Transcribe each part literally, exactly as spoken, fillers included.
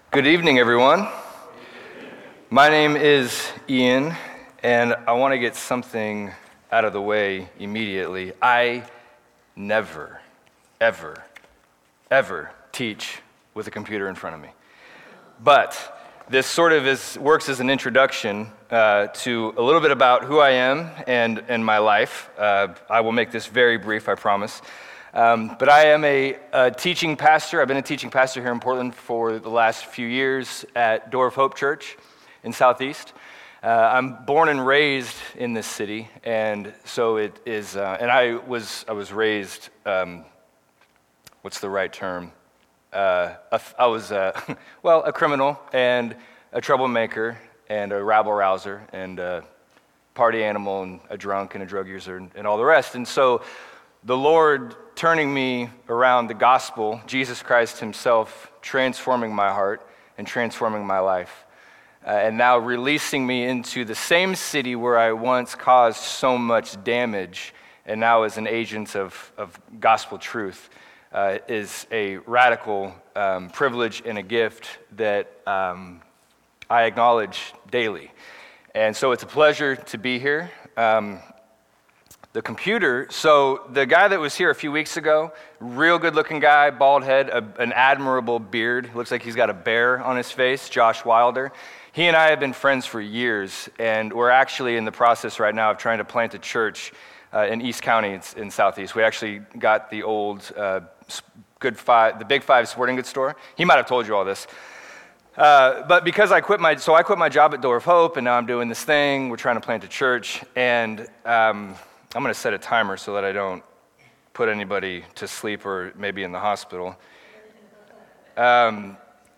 Good evening, everyone. My name is Ian, and I want to get something out of the way immediately. I never, ever, ever teach with a computer in front of me. But this sort of is works as an introduction uh, to a little bit about who I am and, and my life. Uh, I will make this very brief, I promise. Um, but I am a, a teaching pastor. I've been a teaching pastor here in Portland for the last few years at Door of Hope Church in Southeast. Uh, I'm born and raised in this city, and so it is. Uh, and I was I was raised. Um, what's the right term? Uh, a, I was uh, well a criminal and a troublemaker and a rabble rouser and a party animal and a drunk and a drug user and, and all the rest. And so the Lord turning me around the gospel, Jesus Christ himself transforming my heart and transforming my life, uh, and now releasing me into the same city where I once caused so much damage, and now as an agent of, of gospel truth, uh, is a radical um, privilege and a gift that um, I acknowledge daily. And so it's a pleasure to be here. Um, The computer, so the guy that was here a few weeks ago, real good-looking guy, bald head, a, an admirable beard. Looks like he's got a bear on his face, Josh Wilder. He and I have been friends for years, and we're actually in the process right now of trying to plant a church uh, in East County in Southeast. We actually got the old uh, Good Five, the Big Five sporting goods store. He might have told you all this. Uh, but because I quit my, so I quit my job at Door of Hope, and now I'm doing this thing. We're trying to plant a church, and um, I'm going to set a timer so that I don't put anybody to sleep or maybe in the hospital. Um,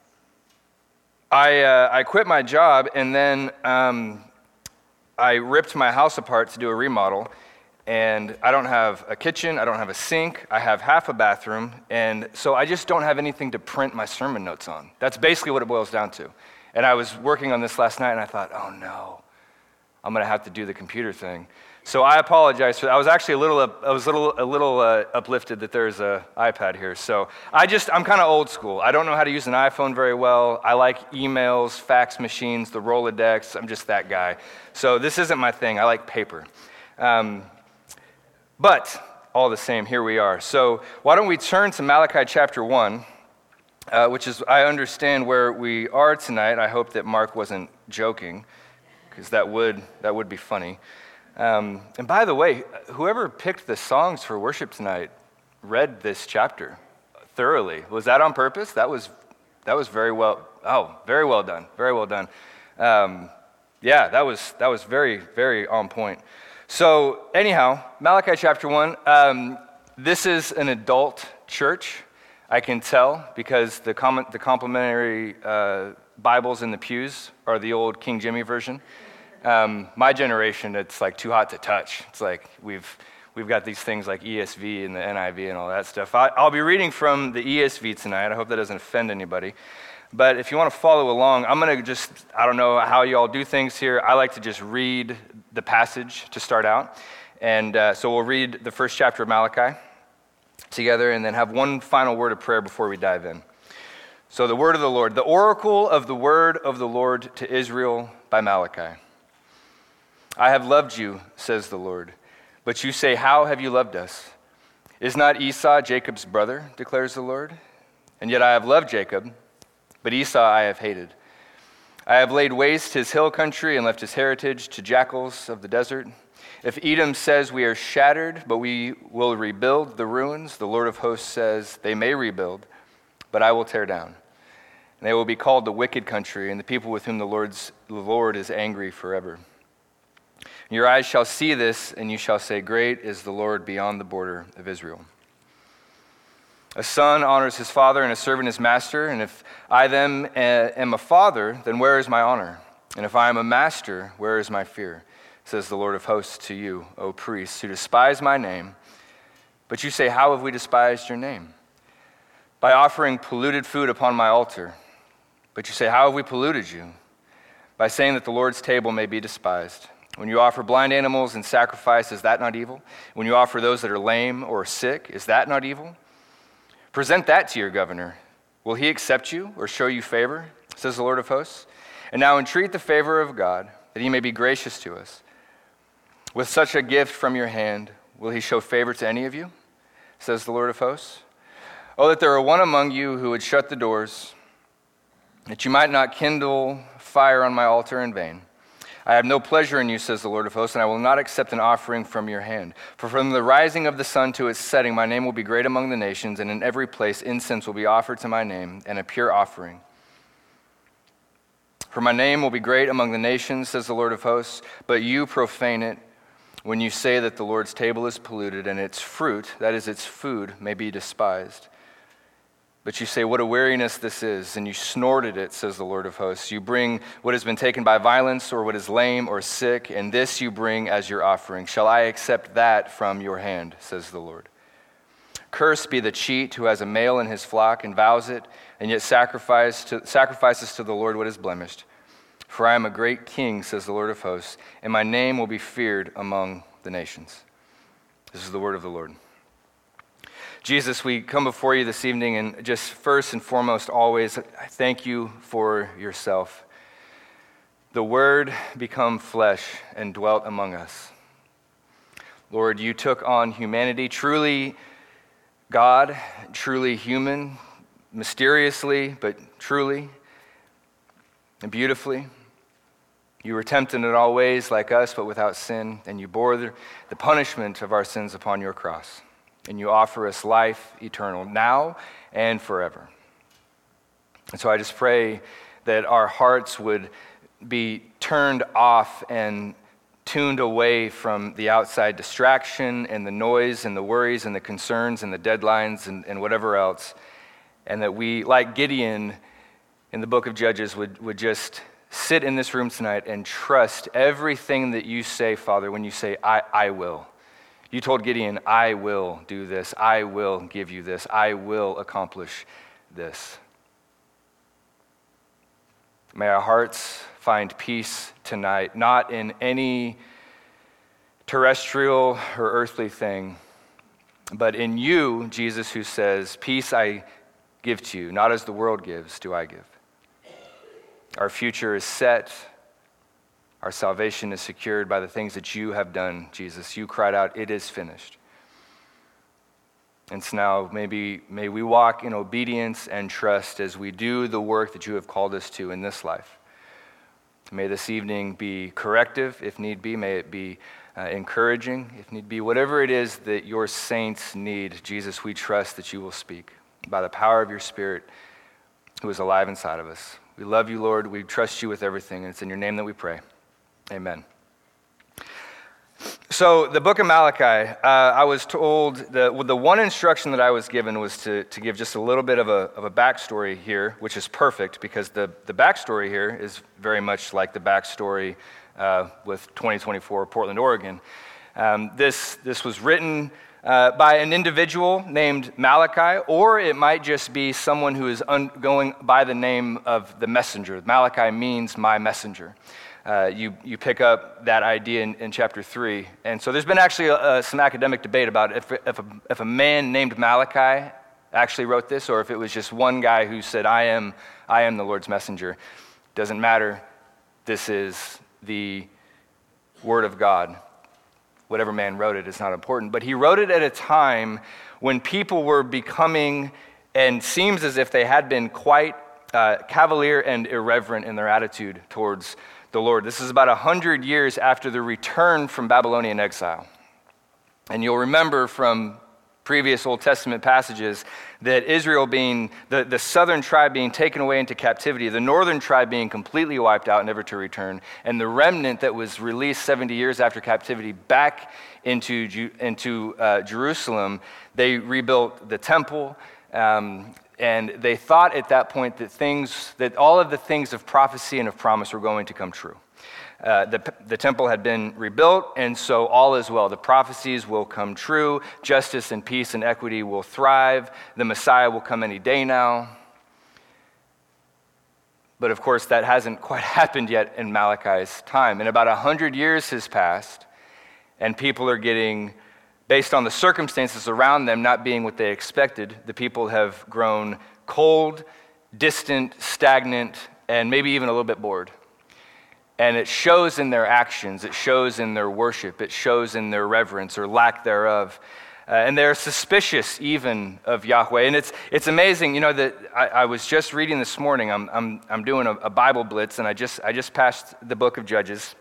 I uh, I quit my job, and then um, I ripped my house apart to do a remodel, and I don't have a kitchen, I don't have a sink, I have half a bathroom, and so I just don't have anything to print my sermon notes on. That's basically what it boils down to. And I was working on this last night, and I thought, oh no, I'm going to have to do the computer thing. So I apologize for that. I was actually a little, I was a little, a little uh, uplifted that there's an iPad here. So I just, I'm kind of old school. I don't know how to use an iPhone very well. I like emails, fax machines, the Rolodex. I'm just that guy. So this isn't my thing. I like paper. Um, but all the same, here we are. So why don't we turn to Malachi chapter one, uh, which is, I understand where we are tonight. I hope that Mark wasn't joking, because that would, that would be funny. Um, and by the way, whoever picked the songs for worship tonight read this chapter thoroughly. Was that on purpose? That was that was very well. Oh, very well done. Very well done. Um, yeah, that was that was very very on point. So anyhow, Malachi chapter one. Um, this is an adult church. I can tell because the com- the complimentary uh, Bibles in the pews are the old King Jimmy version. Um, my generation, it's like too hot to touch. It's like we've we've got these things like E S V and the N I V and all that stuff. I, I'll be reading from the E S V tonight. I hope that doesn't offend anybody. But if you want to follow along, I'm going to just, I don't know how you all do things here. I like to just read the passage to start out. And uh, so we'll read the first chapter of Malachi together and then have one final word of prayer before we dive in. So the word of the Lord, the oracle of the word of the Lord to Israel by Malachi. I have loved you, says the Lord, but you say, how have you loved us? Is not Esau Jacob's brother, declares the Lord? And yet I have loved Jacob, but Esau I have hated. I have laid waste his hill country and left his heritage to jackals of the desert. If Edom says we are shattered, but we will rebuild the ruins, the Lord of hosts says they may rebuild, but I will tear down. And they will be called the wicked country and the people with whom the Lord's, the Lord is angry forever. Your eyes shall see this, and you shall say, great is the Lord beyond the border of Israel. A son honors his father, and a servant his master. And if I then am a father, then where is my honor? And if I am a master, where is my fear? Says the Lord of hosts to you, O priests, who despise my name. But you say, how have we despised your name? By offering polluted food upon my altar. But you say, how have we polluted you? By saying that the Lord's table may be despised. When you offer blind animals in sacrifice, is that not evil? When you offer those that are lame or sick, is that not evil? Present that to your governor. Will he accept you or show you favor? says the Lord of hosts. And now entreat the favor of God, that he may be gracious to us. With such a gift from your hand, will he show favor to any of you, says the Lord of hosts? Oh, that there were one among you who would shut the doors, that you might not kindle fire on my altar in vain. I have no pleasure in you, says the Lord of hosts, and I will not accept an offering from your hand. For from the rising of the sun to its setting, my name will be great among the nations, and in every place incense will be offered to my name, and a pure offering. For my name will be great among the nations, says the Lord of hosts, but you profane it when you say that the Lord's table is polluted, and its fruit, that is its food, may be despised. But you say, what a weariness this is, and you snorted it, says the Lord of hosts. You bring what has been taken by violence, or what is lame or sick, and this you bring as your offering. Shall I accept that from your hand, says the Lord? Cursed be the cheat who has a male in his flock and vows it, and yet sacrifice to, sacrifices to the Lord what is blemished. For I am a great king, says the Lord of hosts, and my name will be feared among the nations. This is the word of the Lord. Jesus, we come before you this evening, and just first and foremost, always, I thank you for yourself. The Word become flesh and dwelt among us. Lord, you took on humanity, truly God, truly human, mysteriously, but truly and beautifully. You were tempted in all ways like us, but without sin, and you bore the, the punishment of our sins upon your cross. And you offer us life eternal, now and forever. And so I just pray that our hearts would be turned off and tuned away from the outside distraction and the noise and the worries and the concerns and the deadlines and, and whatever else. And that we, like Gideon in the book of Judges, would, would just sit in this room tonight and trust everything that you say, Father, when you say, I, I will. You told Gideon, I will do this. I will give you this. I will accomplish this. May our hearts find peace tonight, not in any terrestrial or earthly thing, but in you, Jesus, who says, peace I give to you, not as the world gives, do I give. Our future is set. Our salvation is secured by the things that you have done, Jesus. You cried out, it is finished. And so now maybe may we walk in obedience and trust as we do the work that you have called us to in this life. May this evening be corrective, if need be. May it be uh, encouraging, if need be. Whatever it is that your saints need, Jesus, we trust that you will speak by the power of your Spirit who is alive inside of us. We love you, Lord. We trust you with everything, and it's in your name that we pray. Amen. So the book of Malachi, uh, I was told, the, the one instruction that I was given was to, to give just a little bit of a, of a backstory here, which is perfect because the, the backstory here is very much like the backstory uh, with twenty twenty-four Portland, Oregon. Um, this, this was written uh, by an individual named Malachi, or it might just be someone who is un- going by the name of the messenger. Malachi means my messenger. Uh, you, you pick up that idea in, in chapter three. And so there's been actually uh, some academic debate about if, if, a, if a man named Malachi actually wrote this, or if it was just one guy who said, I am, I am the Lord's messenger. Doesn't matter. This is the word of God. Whatever man wrote it is not important. But he wrote it at a time when people were becoming, and seems as if they had been quite uh, cavalier and irreverent in their attitude towards the Lord. This is about a hundred years after the return from Babylonian exile. And you'll remember from previous Old Testament passages that Israel being, the, the southern tribe being taken away into captivity, the northern tribe being completely wiped out, never to return, and the remnant that was released seventy years after captivity back into, into uh, Jerusalem, they rebuilt the temple, um, and they thought at that point that things, that all of the things of prophecy and of promise were going to come true. Uh, the, the temple had been rebuilt, and so all is well. The prophecies will come true. Justice and peace and equity will thrive. The Messiah will come any day now. But of course, that hasn't quite happened yet in Malachi's time. And about a hundred years has passed, and people are getting, based on the circumstances around them not being what they expected, the people have grown cold, distant, stagnant, and maybe even a little bit bored. And it shows in their actions, it shows in their worship, it shows in their reverence or lack thereof. Uh, and they're suspicious even of Yahweh. And it's it's amazing, you know, that I, I was just reading this morning, I'm I'm I'm doing a, a Bible blitz, and I just I just passed the book of Judges.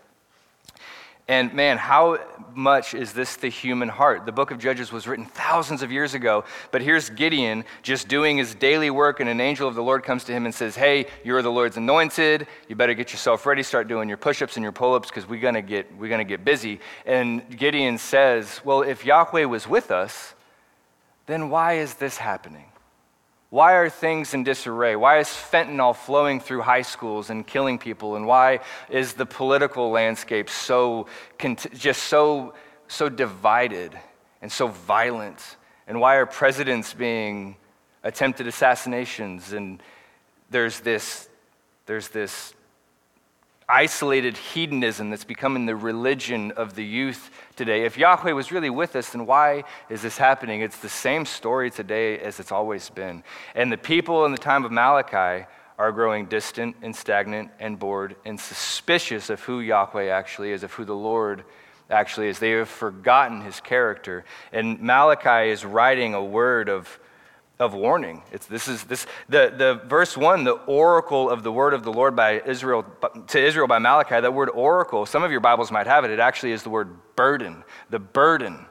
And man, how much is this the human heart? The book of Judges was written thousands of years ago, but here's Gideon just doing his daily work, and an angel of the Lord comes to him and says, hey, you're the Lord's anointed, you better get yourself ready, start doing your push-ups and your pull-ups, because we're gonna get we're gonna get busy. And Gideon says, well, if Yahweh was with us, then why is this happening? Why are things in disarray? Why is fentanyl flowing through high schools and killing people? And why is the political landscape so just so so divided and so violent? And why are presidents being attempted assassinations? And there's this there's this isolated hedonism that's becoming the religion of the youth today. If Yahweh was really with us, then why is this happening? It's the same story today as it's always been. And the people in the time of Malachi are growing distant and stagnant and bored and suspicious of who Yahweh actually is, of who the Lord actually is. They have forgotten his character. And Malachi is writing a word of of warning. It's this is this the the verse one, the oracle of the word of the Lord by Israel to Israel by Malachi. That word oracle, some of your Bibles might have it. It actually is the word burden, the burden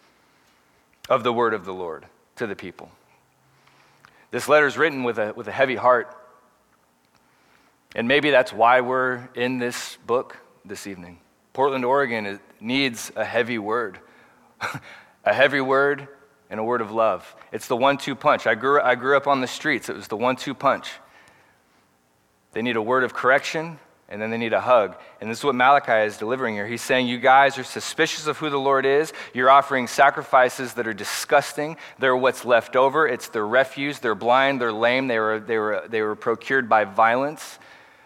of the word of the Lord to the people. This letter is written with a with a heavy heart, and maybe that's why we're in this book this evening. Portland, Oregon needs a heavy word, a heavy word. And a word of love. It's the one two punch. I grew I grew up on the streets. It was the one two punch. They need a word of correction, and then they need a hug. And this is what Malachi is delivering here. He's saying, you guys are suspicious of who the Lord is. You're offering sacrifices that are disgusting. They're what's left over. It's their refuse. They're blind. They're lame. They were they were they were procured by violence.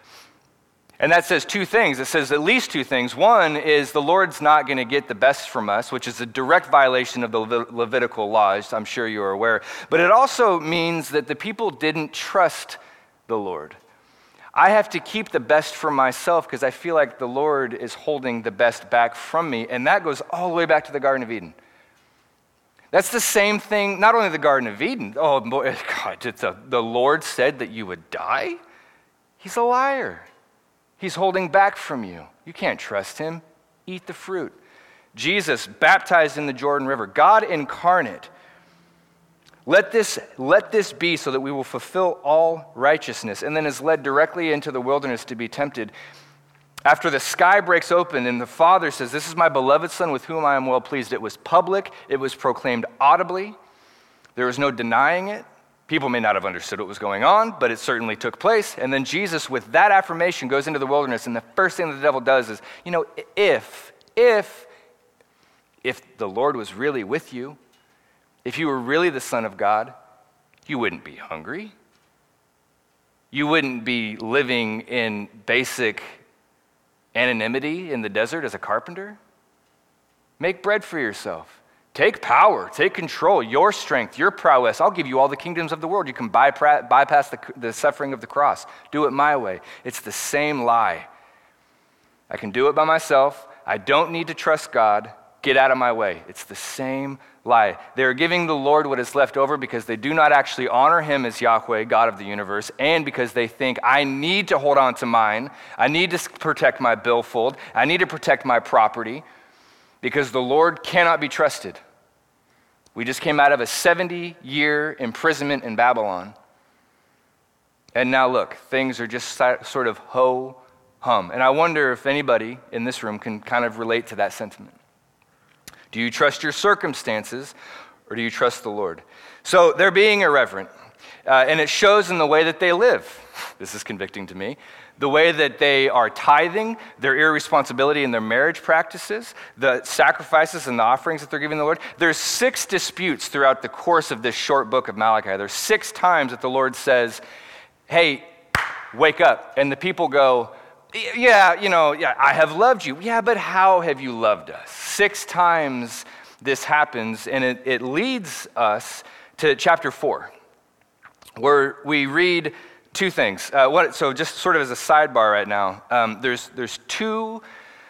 And that says two things. It says at least two things. One is the Lord's not going to get the best from us, which is a direct violation of the Le- Levitical laws, I'm sure you are aware. But it also means that the people didn't trust the Lord. I have to keep the best for myself because I feel like the Lord is holding the best back from me. And that goes all the way back to the Garden of Eden. That's the same thing, not only the Garden of Eden. Oh, boy, God, it's a, the Lord said that you would die? He's a liar. He's holding back from you. You can't trust him. Eat the fruit. Jesus, baptized in the Jordan River, God incarnate. Let this, let this be so that we will fulfill all righteousness, and then is led directly into the wilderness to be tempted. After the sky breaks open and the Father says, this is my beloved Son with whom I am well pleased. It was public. It was proclaimed audibly. There was no denying it. People may not have understood what was going on, but it certainly took place. And then Jesus, with that affirmation, goes into the wilderness, and the first thing the devil does is, you know, if, if, if the Lord was really with you, if you were really the Son of God, you wouldn't be hungry. You wouldn't be living in basic anonymity in the desert as a carpenter. Make bread for yourself. Take power, take control, your strength, your prowess. I'll give you all the kingdoms of the world. You can bypass, bypass the, the suffering of the cross. Do it my way. It's the same lie. I can do it by myself. I don't need to trust God. Get out of my way. It's the same lie. They're giving the Lord what is left over because they do not actually honor him as Yahweh, God of the universe, and because they think, I need to hold on to mine. I need to protect my billfold. I need to protect my property. Because the Lord cannot be trusted. We just came out of a seventy-year imprisonment in Babylon. And now look, things are just sort of ho-hum. And I wonder if anybody in this room can kind of relate to that sentiment. Do you trust your circumstances or do you trust the Lord? So they're being irreverent. Uh, and it shows in the way that they live. This is convicting to me. The way that they are tithing, their irresponsibility in their marriage practices, the sacrifices and the offerings that they're giving the Lord. There's six disputes throughout the course of this short book of Malachi. There's six times that the Lord says, hey, wake up. And the people go, yeah, you know, yeah, I have loved you. Yeah, but how have you loved us? Six times this happens, and it, it leads us to chapter four, where we read two things. Uh, what, so just sort of as a sidebar right now, um, there's there's two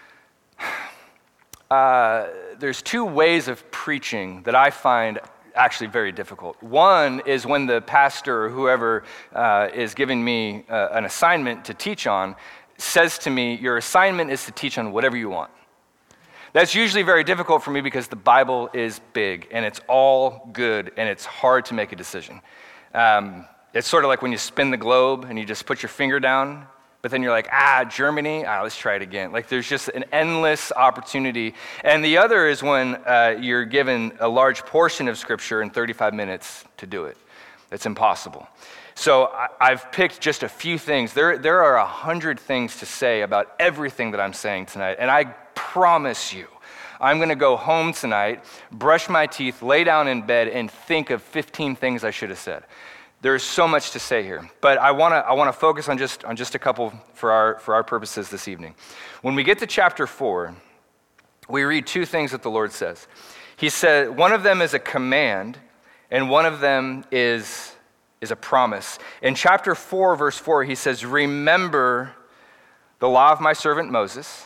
uh, there's two ways of preaching that I find actually very difficult. One is when the pastor or whoever uh, is giving me uh, an assignment to teach on says to me, your assignment is to teach on whatever you want. That's usually very difficult for me because the Bible is big and it's all good and it's hard to make a decision. Um, it's sort of like when you spin the globe and you just put your finger down, but then you're like, ah, Germany, ah, let's try it again. Like there's just an endless opportunity. And the other is when uh, you're given a large portion of Scripture in thirty-five minutes to do it. It's impossible. So I, I've picked just a few things. There, there are a hundred things to say about everything that I'm saying tonight. And I promise you, I'm going to go home tonight, brush my teeth, lay down in bed, and think of fifteen things I should have said. There's so much to say here, but I want to I want to focus on just on just a couple for our for our purposes this evening. When we get to chapter four, we read two things that the Lord says. He said one of them is a command, and one of them is is a promise. In chapter four, verse four, he says, "Remember the law of my servant Moses."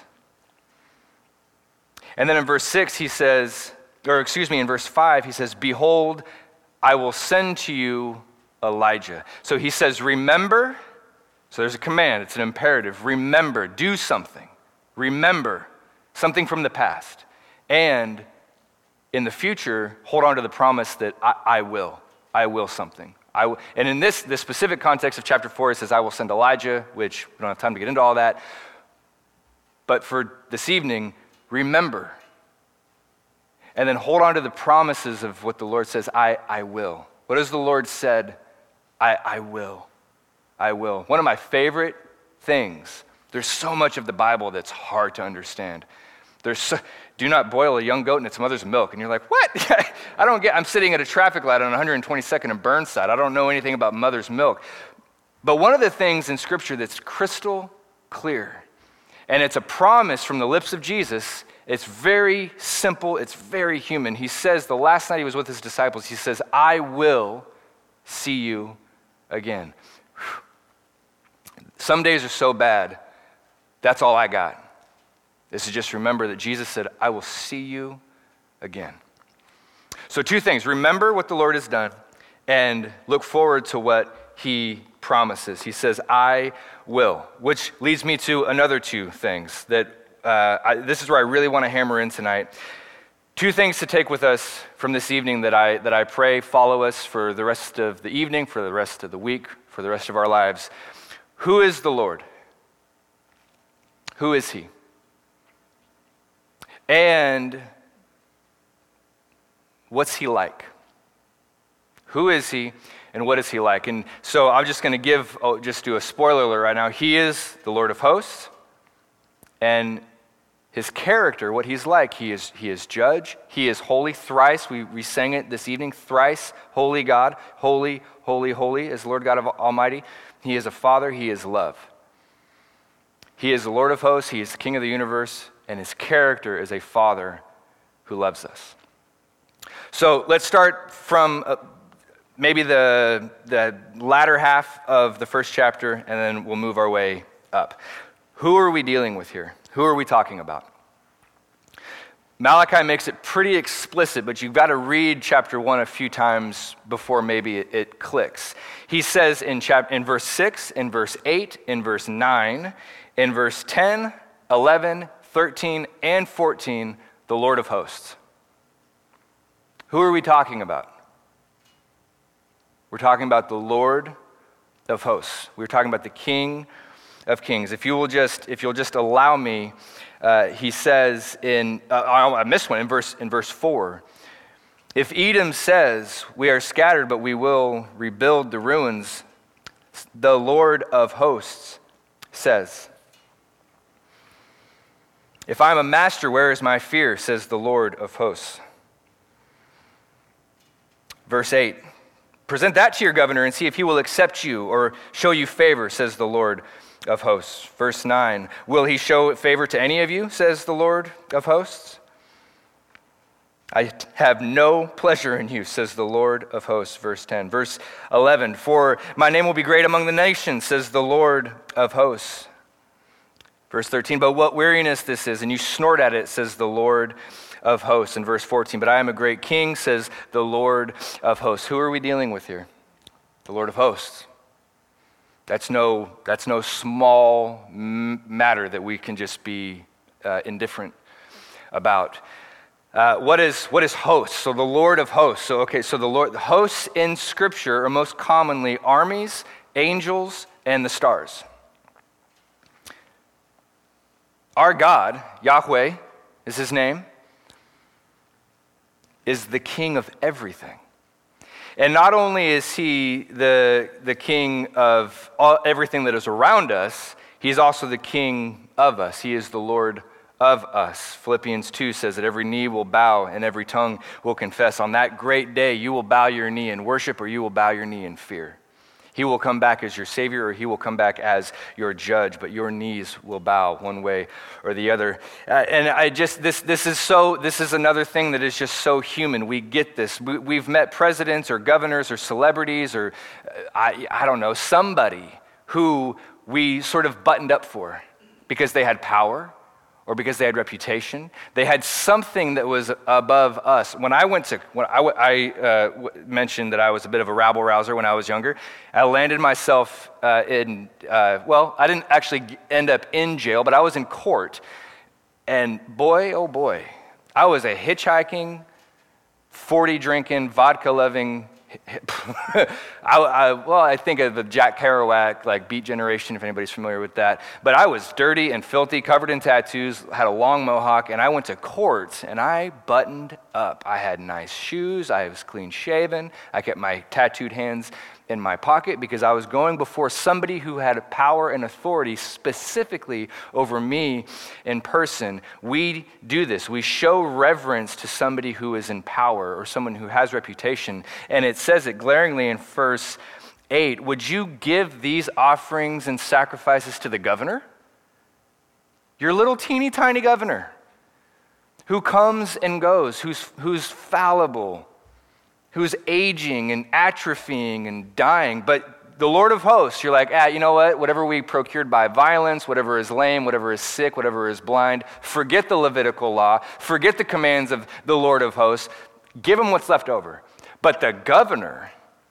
And then in verse six, he says, or excuse me, in verse five, he says, "Behold, I will send to you Elijah." So he says, remember. So there's a command, it's an imperative. Remember, do something. Remember something from the past. And in the future, hold on to the promise that I, I will. I will something. I will. And in this, this specific context of chapter four, it says, I will send Elijah, which we don't have time to get into all that. But for this evening, remember. And then hold on to the promises of what the Lord says, I, I will. What has the Lord said? I, I will. I will. One of my favorite things, there's so much of the Bible that's hard to understand. There's so, do not boil a young goat in its mother's milk. And you're like, what? I don't get, I'm sitting at a traffic light on one hundred twenty-second and Burnside. I don't know anything about mother's milk. But one of the things in Scripture that's crystal clear, and it's a promise from the lips of Jesus, it's very simple, it's very human. He says, the last night he was with his disciples, he says, I will see you again. Some days are so bad, that's all I got. Is to just remember that Jesus said, I will see you again. So two things, remember what the Lord has done and look forward to what he promises. He says, I will, which leads me to another two things that uh, I, this is where I really want to hammer in tonight. Two things to take with us from this evening that I that I pray follow us for the rest of the evening, for the rest of the week, for the rest of our lives. Who is the Lord? Who is he? And what's he like? Who is he and what is he like? And so I'm just going to give, oh, just do a spoiler alert right now. He is the Lord of hosts, and his character, what he's like, he is he is judge, he is holy, thrice, we, we sang it this evening, thrice, holy God, holy, holy, holy is the Lord God of Almighty. He is a father, he is love. He is the Lord of hosts, he is the King of the universe, and his character is a father who loves us. So let's start from uh, maybe the, the latter half of the first chapter, and then we'll move our way up. Who are we dealing with here? Who are we talking about? Malachi makes it pretty explicit, but you've got to read chapter one a few times before maybe it, it clicks. He says in, chap- in verse six, in verse eight, in verse nine, in verse ten, eleven, thirteen, and fourteen, the Lord of hosts. Who are we talking about? We're talking about the Lord of hosts. We're talking about the King of kings. If you will just, if you'll just allow me, uh, he says in, uh, I missed one, in verse, in verse four, if Edom says, we are scattered, but we will rebuild the ruins, the Lord of hosts says, if I'm a master, where is my fear, says the Lord of hosts. Verse eight, present that to your governor and see if he will accept you or show you favor, says the Lord of hosts. Verse nine, will he show favor to any of you, says the Lord of hosts? I have no pleasure in you, says the Lord of hosts, verse ten. Verse eleven, for my name will be great among the nations, says the Lord of hosts. Verse thirteen, but what weariness this is, and you snort at it, says the Lord of hosts. In verse fourteen, but I am a great king, says the Lord of hosts. Who are we dealing with here? The Lord of hosts. That's no, that's no small matter that we can just be uh, indifferent about. Uh, what is what is hosts? So the Lord of hosts. So okay, so the Lord, the hosts in Scripture are most commonly armies, angels, and the stars. Our God, Yahweh is his name, is the king of everything. And not only is he the, the king of all, everything that is around us, he's also the king of us. He is the Lord of us. Philippians two says that every knee will bow and every tongue will confess. On that great day, you will bow your knee in worship or you will bow your knee in fear. He will come back as your Savior or he will come back as your judge, but your knees will bow one way or the other. Uh, and I just, this this is so, this is another thing that is just so human. We get this. We, we've met presidents or governors or celebrities or, uh, I, I don't know, somebody who we sort of buttoned up for because they had power or because they had reputation. They had something that was above us. When I went to, when I, I uh, w- mentioned that I was a bit of a rabble-rouser when I was younger, I landed myself uh, in, uh, well, I didn't actually end up in jail, but I was in court. And boy, oh boy, I was a hitchhiking, forty-drinking, vodka-loving I, I, well, I think of the Jack Kerouac, like Beat Generation, if anybody's familiar with that. But I was dirty and filthy, covered in tattoos, had a long mohawk, and I went to court, and I buttoned up. I had nice shoes. I was clean shaven. I kept my tattooed hands in my pocket because I was going before somebody who had power and authority specifically over me in person. We do this. We show reverence to somebody who is in power or someone who has reputation. And it says it glaringly in verse eight, would you give these offerings and sacrifices to the governor? Your little teeny tiny governor who comes and goes, who's, who's fallible, who's aging and atrophying and dying, but the Lord of hosts, you're like, ah, you know what? Whatever we procured by violence, whatever is lame, whatever is sick, whatever is blind, forget the Levitical law, forget the commands of the Lord of hosts, give him what's left over. But the governor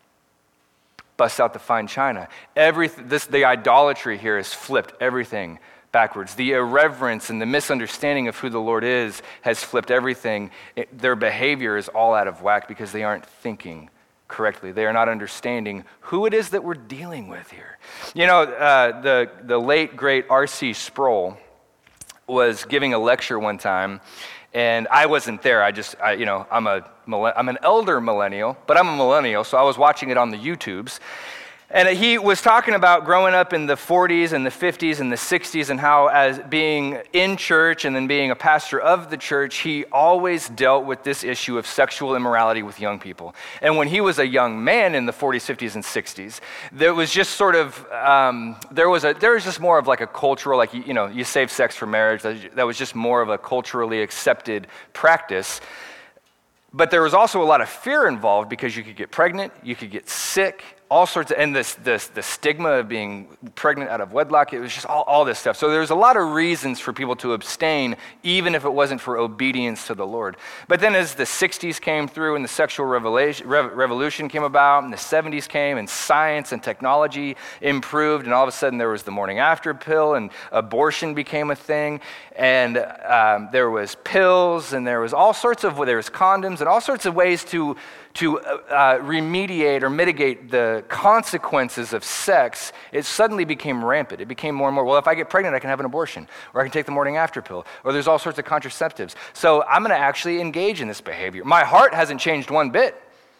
busts out the fine china. Every, this, the idolatry here has flipped everything backwards. The irreverence and the misunderstanding of who the Lord is has flipped everything. It, their behavior is all out of whack because they aren't thinking correctly. They are not understanding who it is that we're dealing with here. You know, uh, the, the late, great R C Sproul was giving a lecture one time, and I wasn't there. I just, I, you know, I'm a, I'm an elder millennial, but I'm a millennial, so I was watching it on the YouTubes. And he was talking about growing up in the forties and the fifties and the sixties and how as being in church and then being a pastor of the church, he always dealt with this issue of sexual immorality with young people. And when he was a young man in the forties, fifties, and sixties, there was just sort of, um, there was a, there was just more of like a cultural, like, you know, you save sex for marriage. That was just more of a culturally accepted practice. But there was also a lot of fear involved because you could get pregnant, you could get sick, all sorts of, and this, this the stigma of being pregnant out of wedlock, it was just all, all this stuff. So there's a lot of reasons for people to abstain, even if it wasn't for obedience to the Lord. But then as the sixties came through and the sexual revelation, rev, revolution came about, and the seventies came, and science and technology improved, and all of a sudden there was the morning after pill, and abortion became a thing, and um, there was pills, and there was all sorts of, there was condoms, and all sorts of ways to to uh, remediate or mitigate the consequences of sex. It suddenly became rampant. It became more and more, well, if I get pregnant, I can have an abortion, or I can take the morning after pill, or there's all sorts of contraceptives. So I'm gonna actually engage in this behavior. My heart hasn't changed one bit.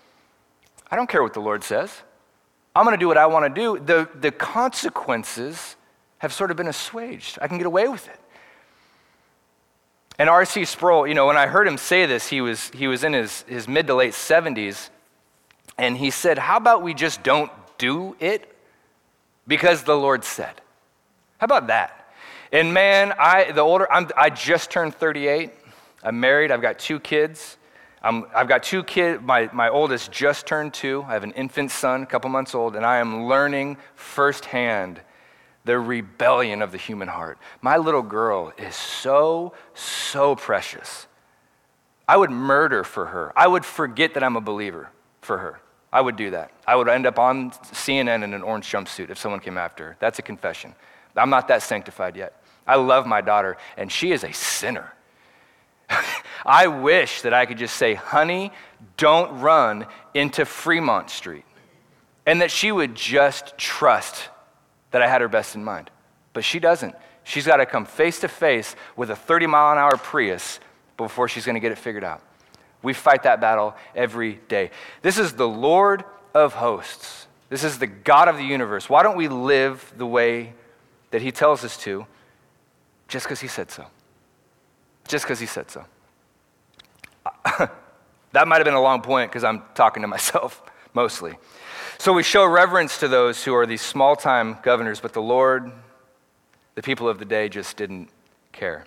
I don't care what the Lord says. I'm gonna do what I wanna do. The, the consequences have sort of been assuaged. I can get away with it. And R C Sproul, you know, when I heard him say this, he was he was in his, his mid to late seventies, and he said, how about we just don't do it because the Lord said? How about that? And man, I the older, I'm, I just turned thirty-eight. I'm married, I've got two kids. I'm, I've got two kids. My, my oldest just turned two. I have an infant son, a couple months old, and I am learning firsthand the rebellion of the human heart. My little girl is so, so precious. I would murder for her. I would forget that I'm a believer for her. I would do that. I would end up on C N N in an orange jumpsuit if someone came after her. That's a confession. I'm not that sanctified yet. I love my daughter, and she is a sinner. I wish that I could just say, honey, don't run into Fremont Street, and that she would just trust that I had her best in mind. But she doesn't. She's got to come face to face with a thirty mile an hour Prius before she's going to get it figured out. We fight that battle every day. This is the Lord of hosts. This is the God of the universe. Why don't we live the way that he tells us to just because he said so? Just because he said so. That might have been a long point because I'm talking to myself mostly. So we show reverence to those who are these small-time governors, but the Lord, the people of the day, just didn't care.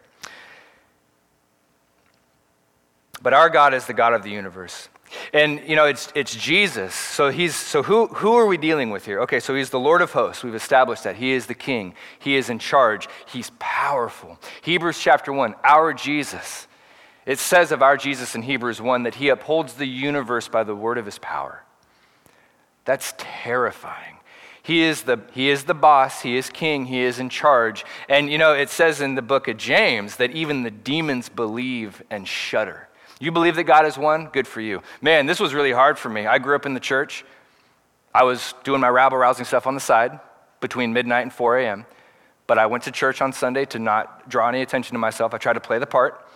But our God is the God of the universe. And, you know, it's it's Jesus. So he's so who who are we dealing with here? Okay, so he's the Lord of hosts. We've established that. He is the king. He is in charge. He's powerful. Hebrews chapter one, our Jesus. It says of our Jesus in Hebrews one that he upholds the universe by the word of his power. That's terrifying. He is the he is the boss, he is king, he is in charge. And you know, it says in the book of James that even the demons believe and shudder. You believe that God is one? Good for you. Man, this was really hard for me. I grew up in the church. I was doing my rabble-rousing stuff on the side between midnight and four a.m., but I went to church on Sunday to not draw any attention to myself. I tried to play the part.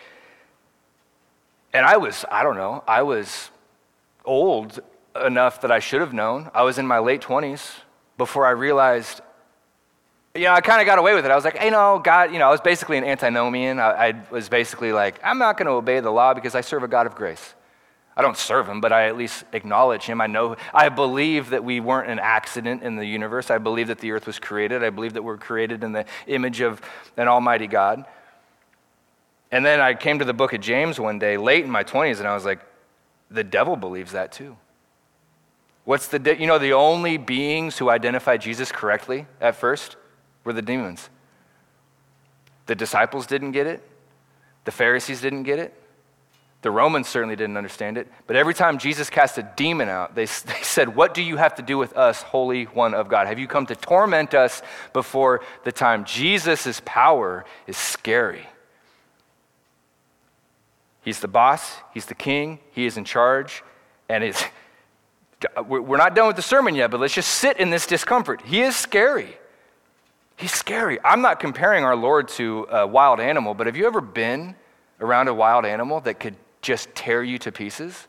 And I was, I don't know, I was old enough that I should have known. I was in my late twenties before I realized, you know, I kind of got away with it. I was like, hey, no, God, you know, I was basically an antinomian. I, I was basically like, I'm not going to obey the law because I serve a God of grace. I don't serve him, but I at least acknowledge him. I know, I believe that we weren't an accident in the universe. I believe that the earth was created. I believe that we're created in the image of an almighty God. And then I came to the book of James one day, late in my twenties, and I was like, the devil believes that too. What's the, de- you know, the only beings who identified Jesus correctly at first were the demons. The disciples didn't get it. The Pharisees didn't get it. The Romans certainly didn't understand it. But every time Jesus cast a demon out, they, they said, what do you have to do with us, Holy One of God? Have you come to torment us before the time? Jesus' power is scary. He's the boss. He's the king. He is in charge. And it's, we're not done with the sermon yet, but let's just sit in this discomfort. He is scary. He's scary. I'm not comparing our Lord to a wild animal, but have you ever been around a wild animal that could just tear you to pieces?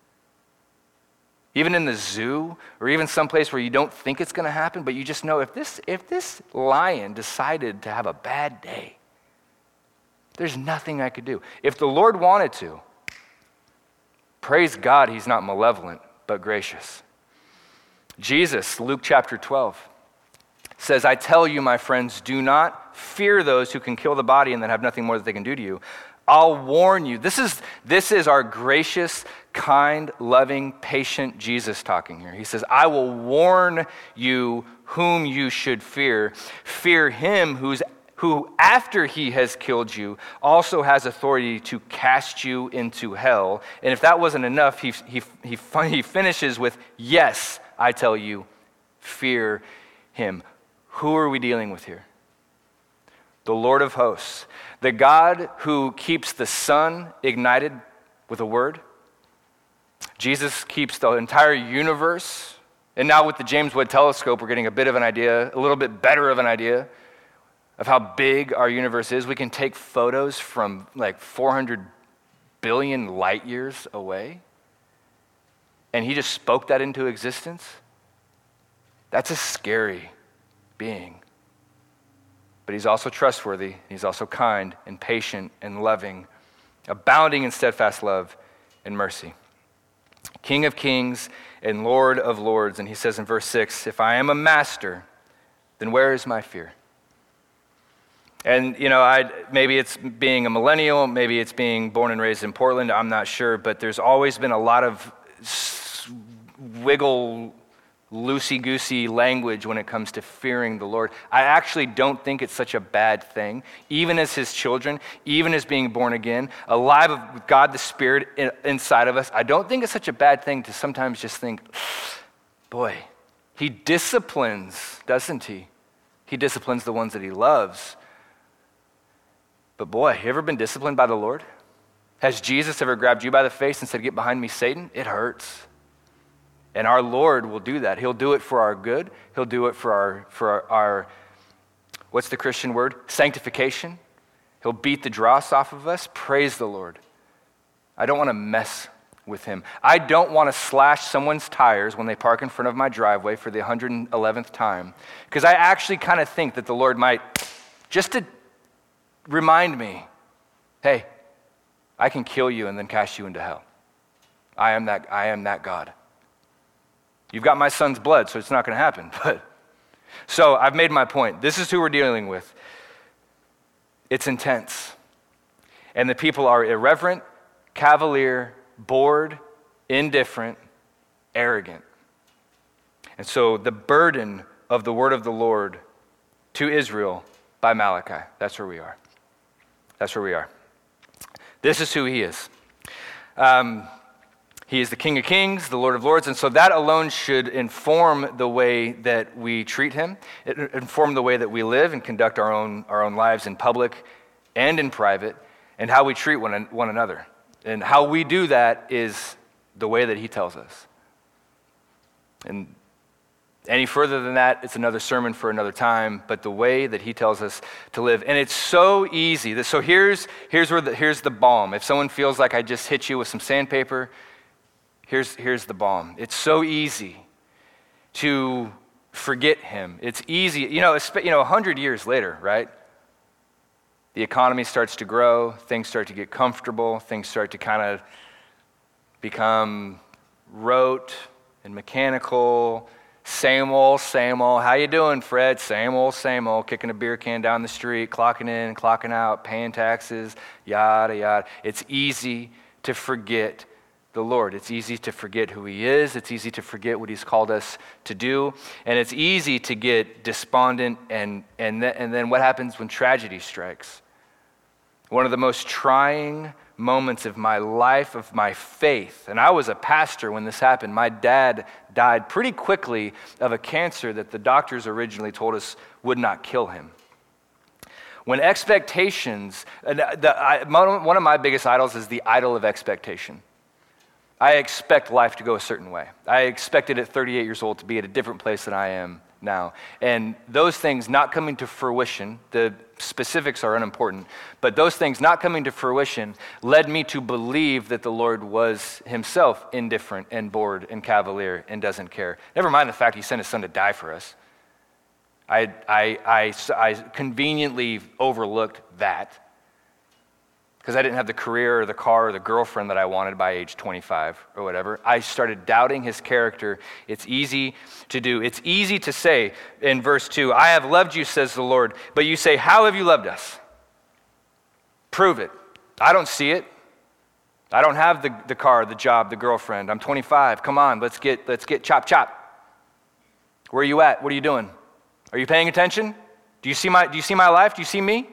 Even in the zoo, or even someplace where you don't think it's going to happen, but you just know if this if this lion decided to have a bad day, there's nothing I could do. If the Lord wanted to, praise God, he's not malevolent, but gracious. Jesus, Luke chapter twelve, says, I tell you, my friends, do not fear those who can kill the body and then have nothing more that they can do to you. I'll warn you. This is, this is our gracious, kind, loving, patient Jesus talking here. He says, I will warn you whom you should fear. Fear him who's, who, after he has killed you, also has authority to cast you into hell. And if that wasn't enough, he, he, he, he finishes with, yes, I tell you, fear him. Who are we dealing with here? The Lord of hosts, the God who keeps the sun ignited with a word. Jesus keeps the entire universe. And now with the James Webb Telescope, we're getting a bit of an idea, a little bit better of an idea of how big our universe is. We can take photos from like four hundred billion light years away. And he just spoke that into existence. That's a scary being. But he's also trustworthy. He's also kind and patient and loving, abounding in steadfast love and mercy. King of kings and Lord of lords. And he says in verse six, if I am a master, then where is my fear? And, you know, I maybe it's being a millennial, maybe it's being born and raised in Portland, I'm not sure, but there's always been a lot of s- wiggle, loosey-goosey language when it comes to fearing the Lord. I actually don't think it's such a bad thing, even as his children, even as being born again, alive with God the Spirit in, inside of us. I don't think it's such a bad thing to sometimes just think, boy, he disciplines, doesn't he? He disciplines the ones that he loves. But boy, you ever been disciplined by the Lord? Has Jesus ever grabbed you by the face and said, get behind me, Satan? It hurts. And our Lord will do that. He'll do it for our good. He'll do it for our, for our, our what's the Christian word? Sanctification. He'll beat the dross off of us. Praise the Lord. I don't want to mess with him. I don't want to slash someone's tires when they park in front of my driveway for the one hundred eleventh time, because I actually kind of think that the Lord might, just to remind me, hey, I can kill you and then cast you into hell. I am that, I am that God. You've got my son's blood, so it's not going to happen. But so I've made my point. This is who we're dealing with. It's intense. And the people are irreverent, cavalier, bored, indifferent, arrogant. And so the burden of the word of the Lord to Israel by Malachi, that's where we are. That's where we are. This is who he is. Um, He is the King of Kings, the Lord of Lords, and so that alone should inform the way that we treat him, it inform the way that we live and conduct our own our own lives in public and in private, and how we treat one, one another. And how we do that is the way that he tells us. And any further than that, it's another sermon for another time, but the way that he tells us to live. And it's so easy. So here's, here's, where the, here's the balm. If someone feels like I just hit you with some sandpaper, Here's, here's the balm. It's so easy to forget him. It's easy, you know, you know, a hundred years later, right? The economy starts to grow, things start to get comfortable, things start to kind of become rote and mechanical. Same old, same old. How you doing, Fred? Same old, same old. Kicking a beer can down the street, clocking in, clocking out, paying taxes, yada, yada. It's easy to forget the Lord. It's easy to forget who he is. It's easy to forget what he's called us to do. And it's easy to get despondent. And, and, th- and then what happens when tragedy strikes? One of the most trying moments of my life, of my faith. And I was a pastor when this happened. My dad died pretty quickly of a cancer that the doctors originally told us would not kill him. When expectations, the, the, I, one of my biggest idols is the idol of expectation. I expect life to go a certain way. I expected at thirty-eight years old to be at a different place than I am now. And those things not coming to fruition, the specifics are unimportant, but those things not coming to fruition led me to believe that the Lord was himself indifferent and bored and cavalier and doesn't care. Never mind the fact he sent his son to die for us. I, I, I, I conveniently overlooked that, because I didn't have the career or the car or the girlfriend that I wanted by age twenty-five or whatever. I started doubting his character. It's easy to do. It's easy to say in verse two, I have loved you, says the Lord. But you say, how have you loved us? Prove it. I don't see it. I don't have the, the car, the job, the girlfriend. I'm twenty-five. Come on, let's get, let's get chop chop. Where are you at? What are you doing? Are you paying attention? Do you see my, do you see my life? Do you see me?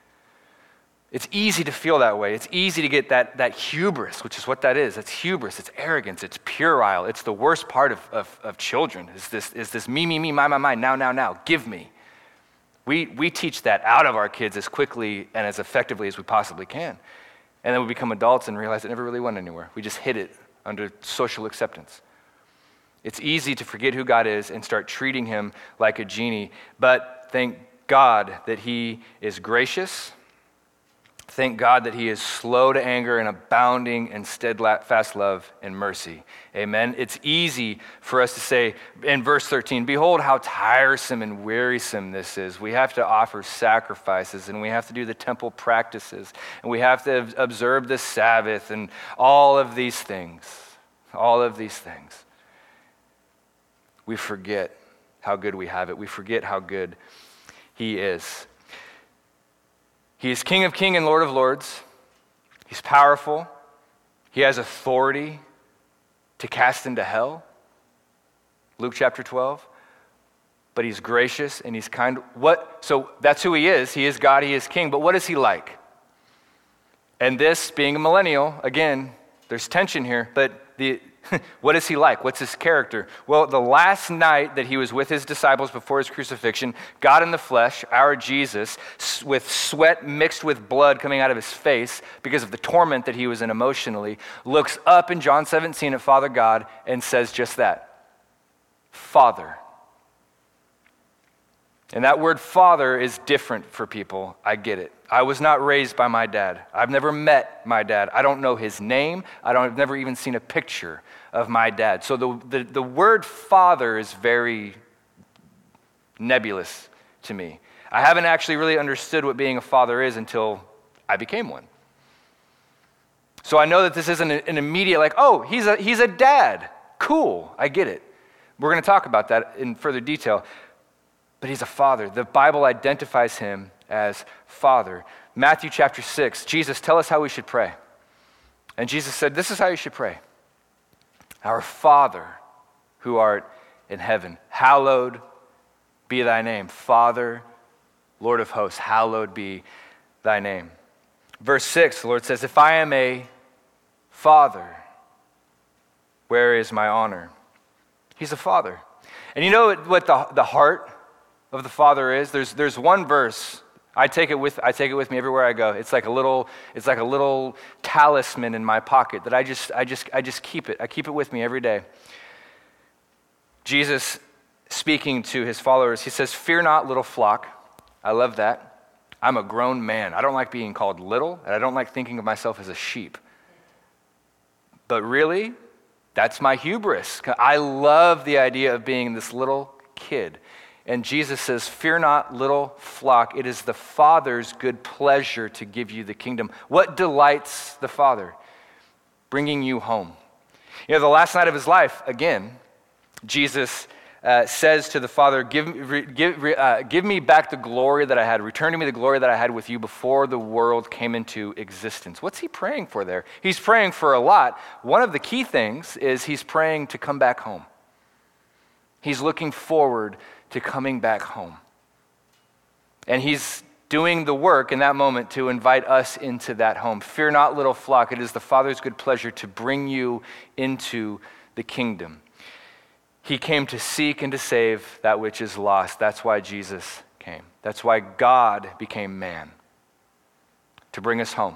It's easy to feel that way. It's easy to get that, that hubris, which is what that is. It's hubris, it's arrogance, it's puerile. It's the worst part of, of, of children, is this, is this me, me, me, my, my, my, now, now, now, give me. We, we teach that out of our kids as quickly and as effectively as we possibly can. And then we become adults and realize it never really went anywhere. We just hid it under social acceptance. It's easy to forget who God is and start treating him like a genie. But thank God that he is gracious. Thank God that he is slow to anger and abounding in steadfast love and mercy. Amen. It's easy for us to say in verse thirteen, behold how tiresome and wearisome this is. We have to offer sacrifices, and we have to do the temple practices, and we have to observe the Sabbath, and all of these things. All of these things. We forget how good we have it. We forget how good he is. He is King of Kings and Lord of Lords. He's powerful. He has authority to cast into hell. Luke chapter twelve. But he's gracious and he's kind. What? So that's who he is. He is God, he is king. But what is he like? And this, being a millennial, again, there's tension here. But the what is he like? What's his character? Well, the last night that he was with his disciples before his crucifixion, God in the flesh, our Jesus, with sweat mixed with blood coming out of his face because of the torment that he was in emotionally, looks up in John seventeen at Father God and says just that. Father. And that word father is different for people. I get it. I was not raised by my dad. I've never met my dad. I don't know his name. I don't, I've never even seen a picture of my dad. So the, the, the word father is very nebulous to me. I haven't actually really understood what being a father is until I became one. So I know that this isn't an immediate like, oh, he's a, he's a dad. Cool, I get it. We're going to talk about that in further detail. But he's a father. The Bible identifies him as father. Matthew chapter six, Jesus, tell us how we should pray. And Jesus said, this is how you should pray. Our Father who art in heaven, hallowed be thy name. Father, Lord of hosts, hallowed be thy name. Verse six, the Lord says, if I am a father, where is my honor? He's a father. And you know what the, the heart of the Father is? There's there's one verse. I take it with I take it with me everywhere I go. It's like a little it's like a little talisman in my pocket that I just I just I just keep it. I keep it with me every day. Jesus speaking to his followers, he says, "Fear not, little flock." I love that. I'm a grown man. I don't like being called little, and I don't like thinking of myself as a sheep. But really, that's my hubris. I love the idea of being this little kid. And Jesus says, fear not, little flock. It is the Father's good pleasure to give you the kingdom. What delights the Father? Bringing you home. You know, the last night of his life, again, Jesus uh, says to the Father, give, give, uh, give me back the glory that I had. Return to me the glory that I had with you before the world came into existence. What's he praying for there? He's praying for a lot. One of the key things is he's praying to come back home. He's looking forward to coming back home. And he's doing the work in that moment to invite us into that home. Fear not, little flock. It is the Father's good pleasure to bring you into the kingdom. He came to seek and to save that which is lost. That's why Jesus came. That's why God became man. To bring us home.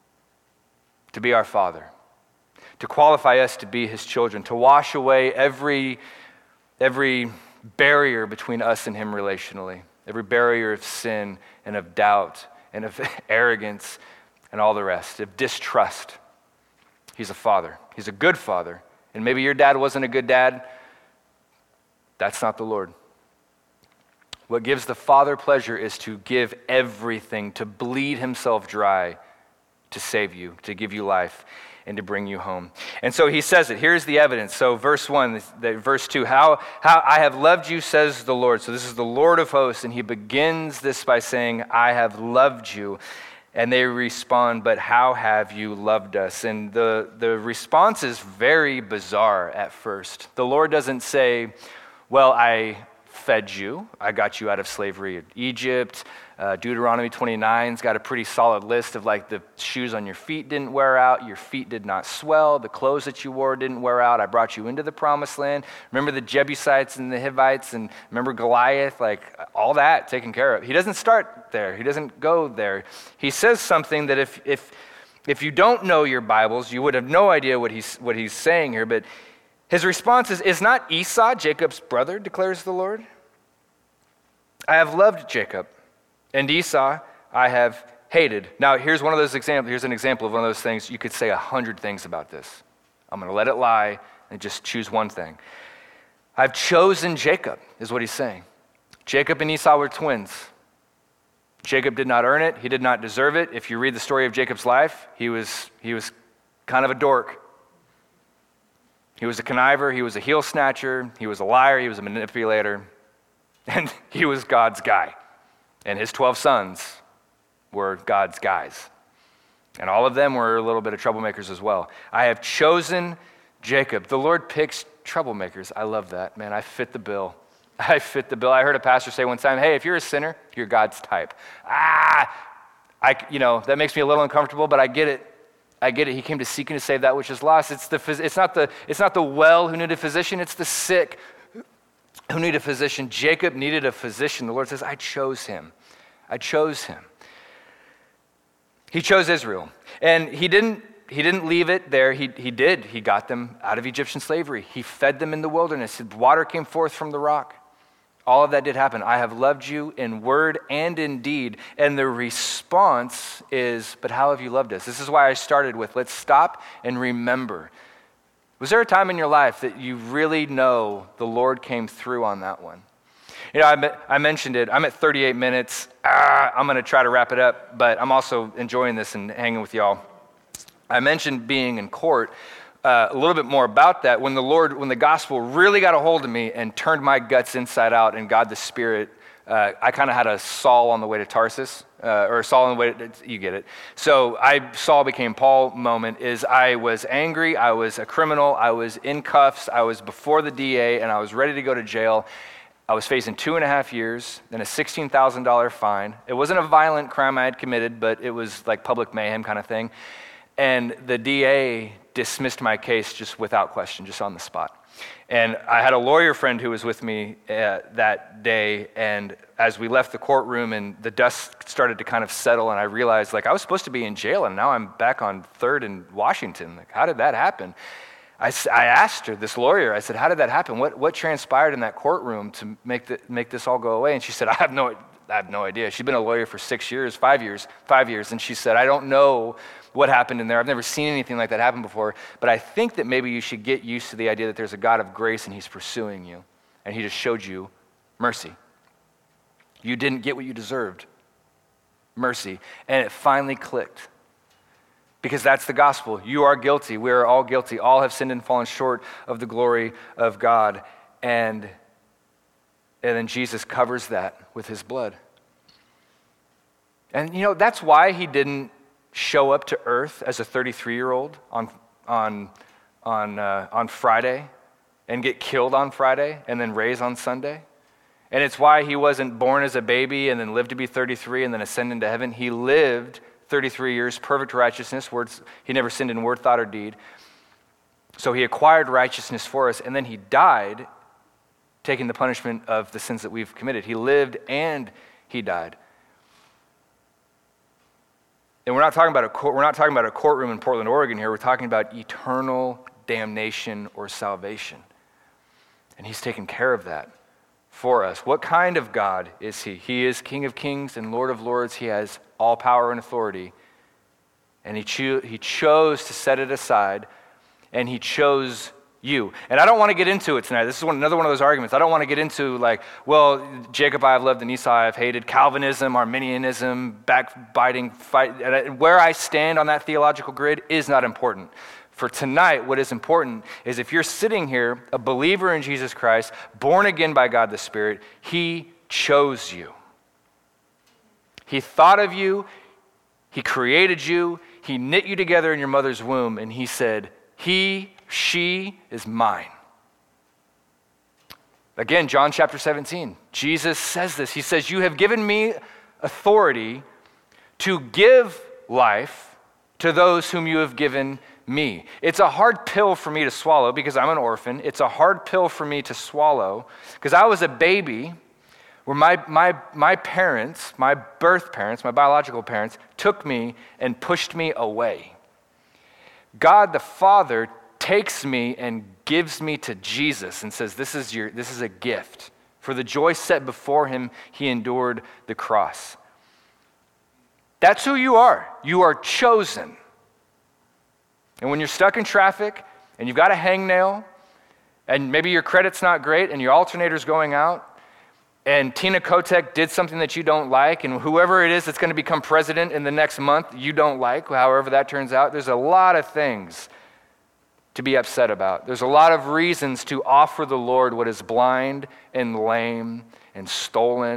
To be our Father. To qualify us to be his children. To wash away every every barrier between us and him relationally, every barrier of sin and of doubt and of arrogance and all the rest, of distrust. He's a father. He's a good father. And maybe your dad wasn't a good dad. That's not the Lord. What gives the Father pleasure is to give everything, to bleed himself dry to save you, to give you life, and to bring you home. And so he says it. Here's the evidence. So verse one, the, verse two, how, how I have loved you, says the Lord. So this is the Lord of hosts, and he begins this by saying, I have loved you. And they respond, but how have you loved us? And the, the response is very bizarre at first. The Lord doesn't say, well, I fed you. I got you out of slavery in Egypt. Uh, Deuteronomy twenty-nine's got a pretty solid list of like the shoes on your feet didn't wear out, your feet did not swell, the clothes that you wore didn't wear out. I brought you into the promised land. Remember the Jebusites and the Hivites, and remember Goliath, like all that taken care of. He doesn't start there. He doesn't go there. He says something that if if if you don't know your Bibles, you would have no idea what he's what he's saying here. But his response is, is not Esau Jacob's brother, declares the Lord. I have loved Jacob, and Esau I have hated. Now, here's one of those examples. Here's an example of one of those things. You could say a hundred things about this. I'm going to let it lie and just choose one thing. I've chosen Jacob, is what he's saying. Jacob and Esau were twins. Jacob did not earn it. He did not deserve it. If you read the story of Jacob's life, he was he was kind of a dork. He was a conniver. He was a heel snatcher. He was a liar. He was a manipulator. And he was God's guy. And his twelve sons were God's guys. And all of them were a little bit of troublemakers as well. I have chosen Jacob. The Lord picks troublemakers. I love that, man. I fit the bill. I fit the bill. I heard a pastor say one time, hey, if you're a sinner, you're God's type. Ah, I, you know, that makes me a little uncomfortable, but I get it. I get it. He came to seek and to save that which is lost. It's the, it's not the, it's not the well who need a physician. It's the sick who need a physician. Jacob needed a physician. The Lord says, I chose him. I chose him. He chose Israel. And he didn't, he didn't leave it there. He, he did. He got them out of Egyptian slavery. He fed them in the wilderness. Water came forth from the rock. All of that did happen. I have loved you in word and in deed. And the response is, but how have you loved us? This is why I started with, let's stop and remember. Was there a time in your life that you really know the Lord came through on that one? You know, I, I mentioned it. I'm at thirty-eight minutes. Ah, I'm going to try to wrap it up, but I'm also enjoying this and hanging with y'all. I mentioned being in court. Uh, a little bit more about that. When the Lord, when the gospel really got a hold of me and turned my guts inside out, and God the Spirit, uh, I kind of had a Saul on the way to Tarsus, uh, or Saul on the way to, you get it. So I, Saul became Paul moment is I was angry, I was a criminal, I was in cuffs, I was before the D A, and I was ready to go to jail. I was facing two and a half years, then a sixteen thousand dollars fine. It wasn't a violent crime I had committed, but it was like public mayhem kind of thing. And the D A dismissed my case just without question, just on the spot. And I had a lawyer friend who was with me uh, that day, and as we left the courtroom and the dust started to kind of settle, and I realized, like, I was supposed to be in jail, and now I'm back on third in Washington. Like, how did that happen? I, I asked her, this lawyer, I said, how did that happen? What what transpired in that courtroom to make the, make this all go away? And she said, I have no I have no idea. She'd been a lawyer for six years, five years, five years, and she said, I don't know what happened in there. I've never seen anything like that happen before, but I think that maybe you should get used to the idea that there's a God of grace and he's pursuing you, and he just showed you mercy. You didn't get what you deserved, mercy, and it finally clicked. Because that's the gospel. You are guilty. We are all guilty. All have sinned and fallen short of the glory of God. And, and then Jesus covers that with his blood. And you know, that's why he didn't show up to earth as a thirty-three-year-old on, on, on, uh, on Friday and get killed on Friday and then raised on Sunday. And it's why he wasn't born as a baby and then lived to be thirty-three and then ascend into heaven. He lived thirty-three years, perfect righteousness. Words, he never sinned in word, thought, or deed. So he acquired righteousness for us, and then he died, taking the punishment of the sins that we've committed. He lived and he died. And we're not talking about a court, we're not talking about a courtroom in Portland, Oregon here. We're talking about eternal damnation or salvation. And he's taken care of that for us. What kind of God is he? He is King of kings and Lord of lords. He has all power and authority. And he, cho- he chose to set it aside, and he chose you. And I don't want to get into it tonight. This is one, another one of those arguments. I don't want to get into like, well, Jacob I have loved and Esau I have hated, Calvinism, Arminianism, backbiting, fight. And I, where I stand on that theological grid is not important. For tonight, what is important is if you're sitting here, a believer in Jesus Christ, born again by God the Spirit, he chose you. He thought of you, he created you, he knit you together in your mother's womb, and he said, he, she is mine. Again, John chapter seventeen, Jesus says this. He says, you have given me authority to give life to those whom you have given me. It's a hard pill for me to swallow because I'm an orphan. It's a hard pill for me to swallow because I was a baby where my, my, my parents, my birth parents, my biological parents, took me and pushed me away. God the Father takes me and gives me to Jesus and says, this is your, this is a gift. For the joy set before him, he endured the cross. That's who you are. You are chosen. And when you're stuck in traffic and you've got a hangnail and maybe your credit's not great and your alternator's going out and Tina Kotek did something that you don't like and whoever it is that's going to become president in the next month you don't like, however that turns out, there's a lot of things to be upset about. There's a lot of reasons to offer the Lord what is blind and lame and stolen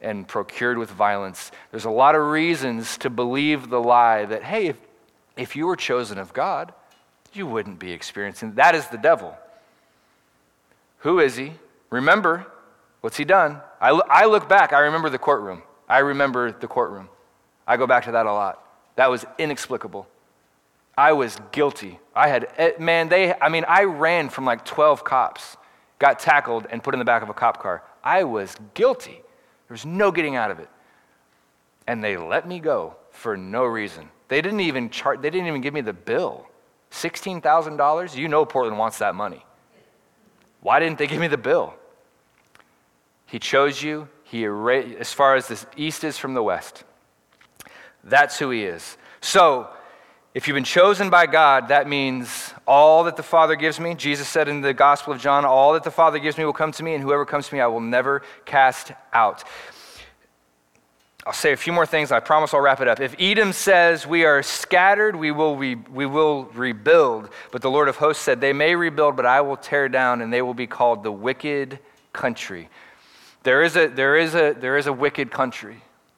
and procured with violence. There's a lot of reasons to believe the lie that, hey, if, if you were chosen of God, you wouldn't be experiencing. That is the devil. Who is he? Remember, what's he done? I, I look back, I remember the courtroom. I remember the courtroom. I go back to that a lot. That was inexplicable. I was guilty. I had, man, they, I mean, I ran from like twelve cops, got tackled and put in the back of a cop car. I was guilty. There was no getting out of it. And they let me go for no reason. They didn't even chart, they didn't even give me the bill. sixteen thousand dollars? You know Portland wants that money. Why didn't they give me the bill? He chose you. He erased, as far as the east is from the west. That's who he is. So, if you've been chosen by God, that means all that the Father gives me. Jesus said in the Gospel of John, all that the Father gives me will come to me, and whoever comes to me I will never cast out. I'll say a few more things. I promise I'll wrap it up. If Edom says we are scattered, we will re- we will rebuild. But the Lord of hosts said, they may rebuild, but I will tear down, and they will be called the wicked country. There is a there is a there is a wicked country.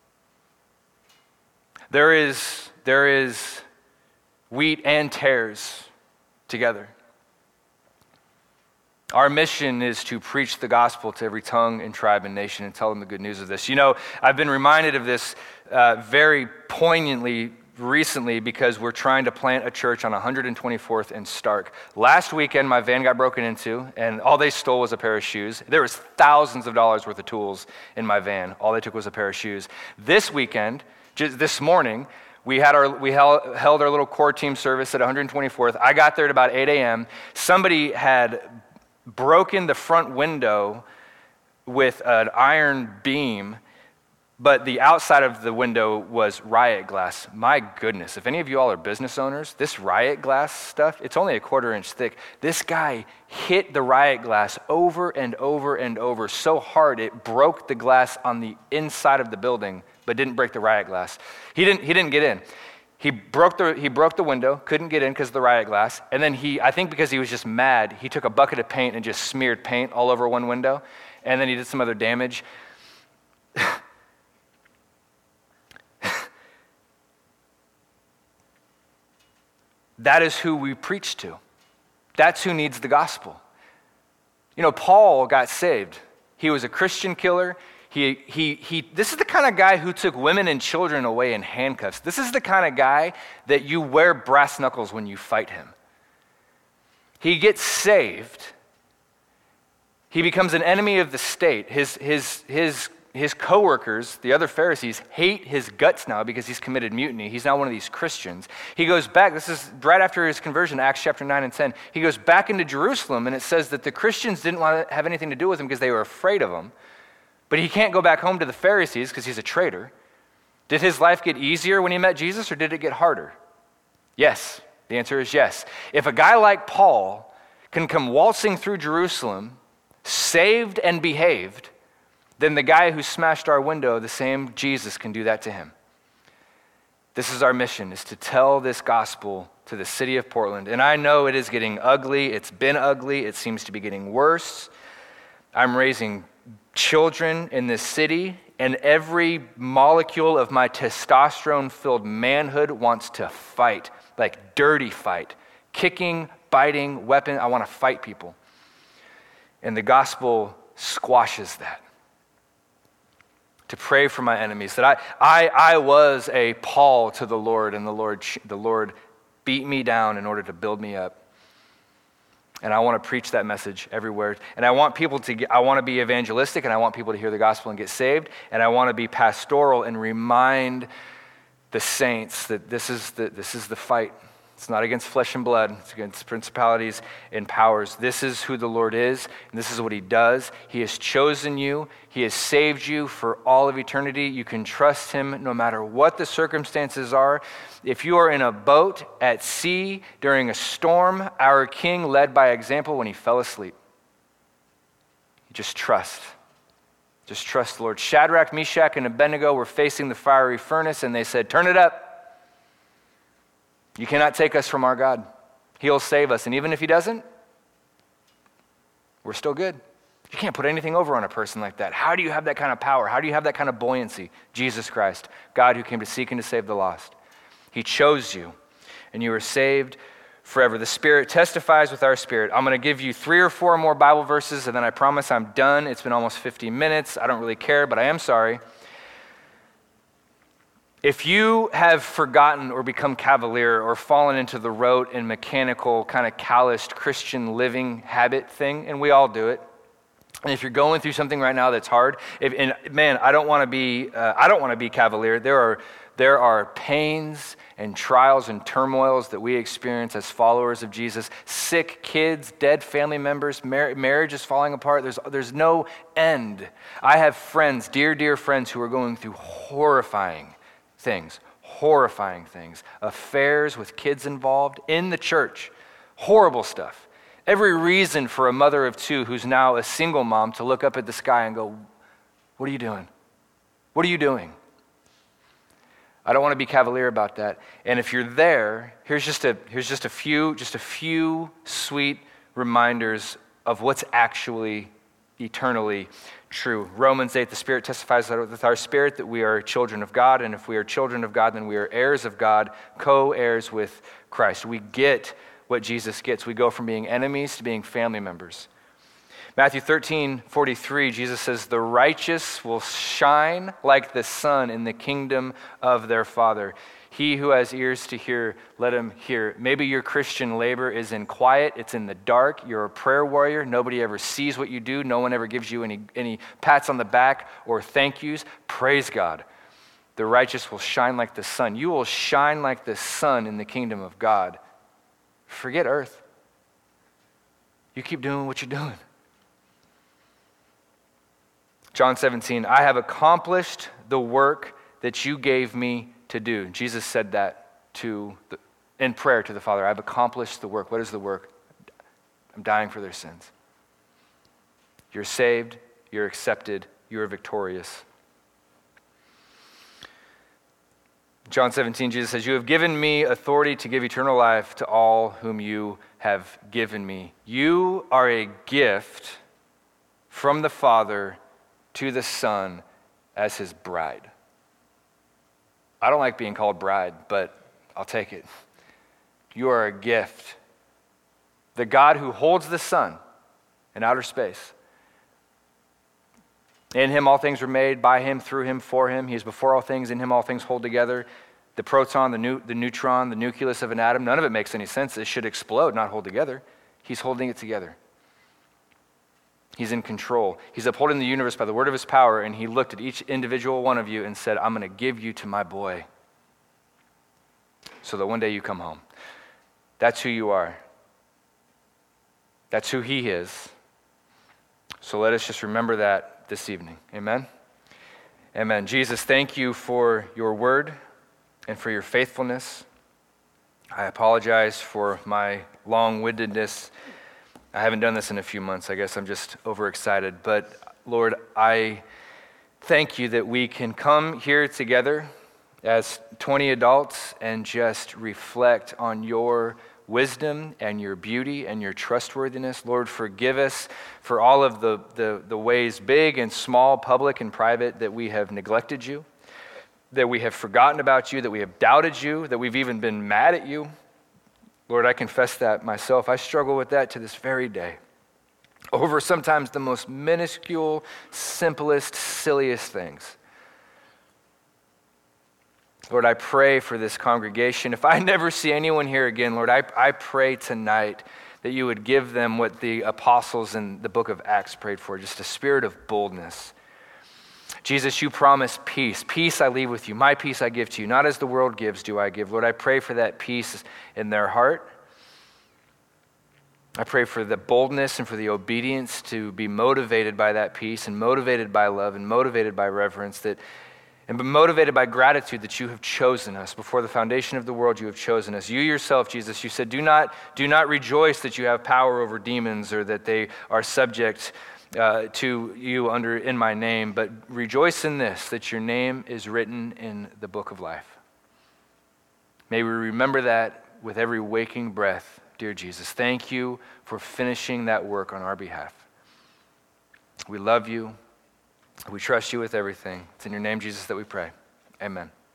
There is there is wheat and tares together. Our mission is to preach the gospel to every tongue and tribe and nation and tell them the good news of this. You know, I've been reminded of this uh, very poignantly recently because we're trying to plant a church on one hundred twenty-fourth and Stark. Last weekend, my van got broken into, and all they stole was a pair of shoes. There was thousands of dollars worth of tools in my van. All they took was a pair of shoes. This weekend, just this morning, We had our we held, held our little core team service at one hundred twenty-fourth. I got there at about eight a.m. Somebody had broken the front window with an iron beam, but the outside of the window was riot glass. My goodness, if any of you all are business owners, this riot glass stuff, it's only a quarter inch thick. This guy hit the riot glass over and over and over so hard it broke the glass on the inside of the building, but didn't break the riot glass. He didn't he didn't get in. He broke the he broke the window, couldn't get in because of the riot glass. And then he, I think because he was just mad, he took a bucket of paint and just smeared paint all over one window. And then he did some other damage. That is who we preach to. That's who needs the gospel. You know, Paul got saved. He was a Christian killer. He, he, he, this is the kind of guy who took women and children away in handcuffs. This is the kind of guy that you wear brass knuckles when you fight him. He gets saved. He becomes an enemy of the state. His, his, his, his coworkers, the other Pharisees, hate his guts now because he's committed mutiny. He's now one of these Christians. He goes back, this is right after his conversion, Acts chapter nine and ten. He goes back into Jerusalem, and it says that the Christians didn't want to have anything to do with him because they were afraid of him. But he can't go back home to the Pharisees because he's a traitor. Did his life get easier when he met Jesus, or did it get harder? Yes. The answer is yes. If a guy like Paul can come waltzing through Jerusalem, saved and behaved, then the guy who smashed our window, the same Jesus, can do that to him. This is our mission, is to tell this gospel to the city of Portland. And I know it is getting ugly. It's been ugly. It seems to be getting worse. I'm raising children in this city, and every molecule of my testosterone-filled manhood wants to fight, like dirty fight, kicking, biting, weapon. I want to fight people. And the gospel squashes that. To pray for my enemies, that I, I, I was a Paul to the Lord, and the Lord, the Lord beat me down in order to build me up. And I want to preach that message everywhere. And I want people to get, I want to be evangelistic, and I want people to hear the gospel and get saved. And I want to be pastoral and remind the saints that this is the, this is the fight. It's not against flesh and blood. It's against principalities and powers. This is who the Lord is, and this is what he does. He has chosen you. He has saved you for all of eternity. You can trust him no matter what the circumstances are. If you are in a boat at sea during a storm, our King led by example when he fell asleep. Just trust. Just trust the Lord. Shadrach, Meshach, and Abednego were facing the fiery furnace, and they said, "Turn it up. You cannot take us from our God. He'll save us. And even if he doesn't, we're still good. You can't put anything over on a person like that. How do you have that kind of power? How do you have that kind of buoyancy? Jesus Christ, God who came to seek and to save the lost. He chose you, and you are saved forever. The Spirit testifies with our spirit. I'm going to give you three or four more Bible verses, and then I promise I'm done. It's been almost fifty minutes. I don't really care, but I am sorry. If you have forgotten or become cavalier or fallen into the rote and mechanical, kind of calloused Christian living habit thing, and we all do it, and if you're going through something right now that's hard, if, and man, I don't want to be, uh, I don't want to be cavalier. There are, there are pains and trials and turmoils that we experience as followers of Jesus. Sick kids, dead family members, mar- marriage is falling apart. There's, there's no end. I have friends, dear, dear friends, who are going through horrifying things, horrifying things, affairs with kids involved in the church, horrible stuff. Every reason for a mother of two who's now a single mom to look up at the sky and go, what are you doing? What are you doing? I don't want to be cavalier about that. And if you're there, here's just a here's just a few just a few sweet reminders of what's actually eternally true. Romans eight, the Spirit testifies with our spirit that we are children of God, and if we are children of God, then we are heirs of God, co-heirs with Christ. We get what Jesus gets. We go from being enemies to being family members. Matthew thirteen forty-three, Jesus says, the righteous will shine like the sun in the kingdom of their Father. He who has ears to hear, let him hear. Maybe your Christian labor is in quiet, it's in the dark, you're a prayer warrior, nobody ever sees what you do, no one ever gives you any, any pats on the back or thank yous. Praise God. The righteous will shine like the sun. You will shine like the sun in the kingdom of God. Forget earth. You keep doing what you're doing. John seventeen, I have accomplished the work that you gave me to do. Jesus said that to the, in prayer to the Father. I've accomplished the work. What is the work? I'm dying for their sins. You're saved. You're accepted. You're victorious. John seventeen, Jesus says, you have given me authority to give eternal life to all whom you have given me. You are a gift from the Father to the Son as his bride. I don't like being called bride, but I'll take it. You are a gift. The God who holds the sun in outer space. In him all things were made, by him, through him, for him. He is before all things, in him all things hold together. The proton, the, nu- the neutron, the nucleus of an atom, none of it makes any sense. It should explode, not hold together. He's holding it together. He's in control. He's upholding the universe by the word of his power, and he looked at each individual one of you and said, I'm going to give you to my boy so that one day you come home. That's who you are. That's who he is. So let us just remember that this evening. Amen? Amen. Jesus, thank you for your word and for your faithfulness. I apologize for my long-windedness. I haven't done this in a few months. I guess I'm just overexcited. But Lord, I thank you that we can come here together as twenty adults and just reflect on your wisdom and your beauty and your trustworthiness. Lord, forgive us for all of the, the, the ways, big and small, public and private, that we have neglected you, that we have forgotten about you, that we have doubted you, that we've even been mad at you. Lord, I confess that myself. I struggle with that to this very day. Over sometimes the most minuscule, simplest, silliest things. Lord, I pray for this congregation. If I never see anyone here again, Lord, I, I pray tonight that you would give them what the apostles in the book of Acts prayed for, just a spirit of boldness. Jesus, you promise peace. Peace I leave with you. My peace I give to you. Not as the world gives do I give. Lord, I pray for that peace in their heart. I pray for the boldness and for the obedience to be motivated by that peace and motivated by love and motivated by reverence, that and be motivated by gratitude that you have chosen us. Before the foundation of the world, you have chosen us. You yourself, Jesus, you said, do not, do not rejoice that you have power over demons or that they are subject Uh, to you under in my name, but rejoice in this, that your name is written in the book of life. May we remember that with every waking breath, dear Jesus. Thank you for finishing that work on our behalf. We love you. We trust you with everything. It's in your name, Jesus, that we pray. Amen.